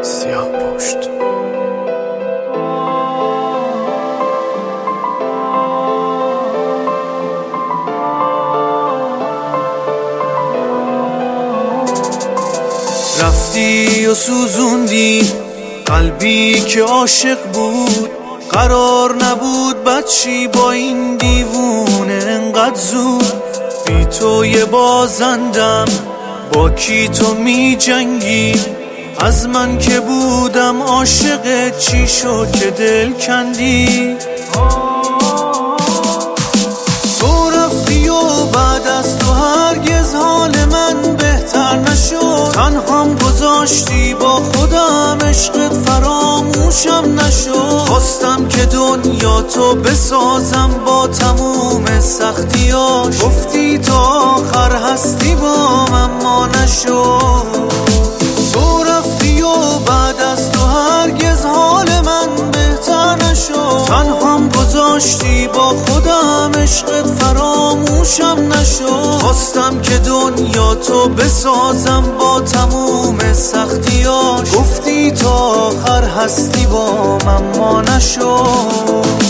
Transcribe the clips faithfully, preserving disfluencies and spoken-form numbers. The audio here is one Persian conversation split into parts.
سیاه پشت. رفتی و سوزوندی قلبی که عاشق بود، قرار نبود بچی با این دیوونه انقدر زود. بی تو یه بازندم، با کی تو می جنگی؟ از من که بودم عاشق، چی شد که دل کندی؟ تو رفتی و بعد از تو هرگز حال من بهتر نشد. تنهام گذاشتی با خودم، عشقت فراموشم نشد. خواستم که دنیا تو بسازم با تموم سختیاش. گفتی تا آخر هستی با من، ما نشد. تو رفتی و بعد از تو هرگز حال من بهتر نشد. تنهام گذاشتی با خودم، عشقت فراموشم نشد. خواستم که دنیا تو بسازم با تموم سختیاش. گفتی تا آخر هستی با من، ما نشد.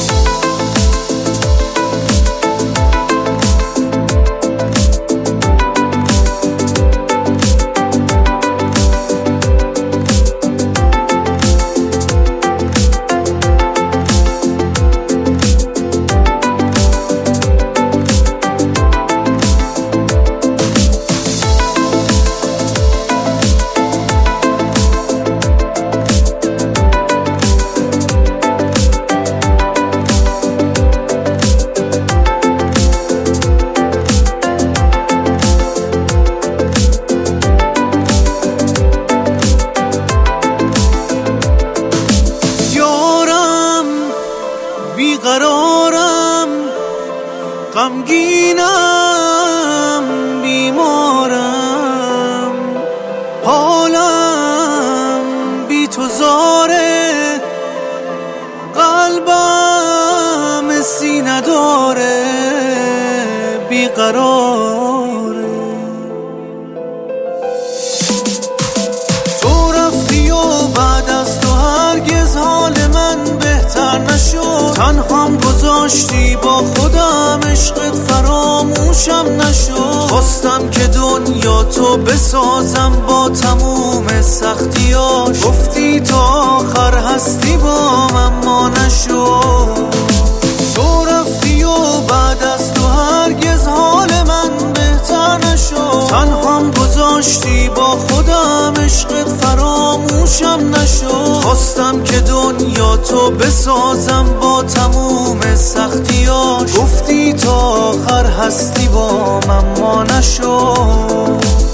بیقرارم، غمگینم، بیمارم، حالم بی تو زاره، قلبم سی نداره، بیقراره. تو رفتی و بعد از تو هرگز حال من بهتر نشد. تنهام گذاشتی با خودم، عشقت فراموشم نشد. خواستم که دنیا تو بسازم با تموم سختیاش. گفتی تا آخر هستی با من، ما نشد. تو رفتی و بعد از تو هرگز حال من بهتر نشد. تنهام گذاشتی با خودم، عشقت فراموشم نشد. خواستم که دنیا تو بسازم با تموم سختیاش. گفتی تا آخر هستی با من، ما نشد.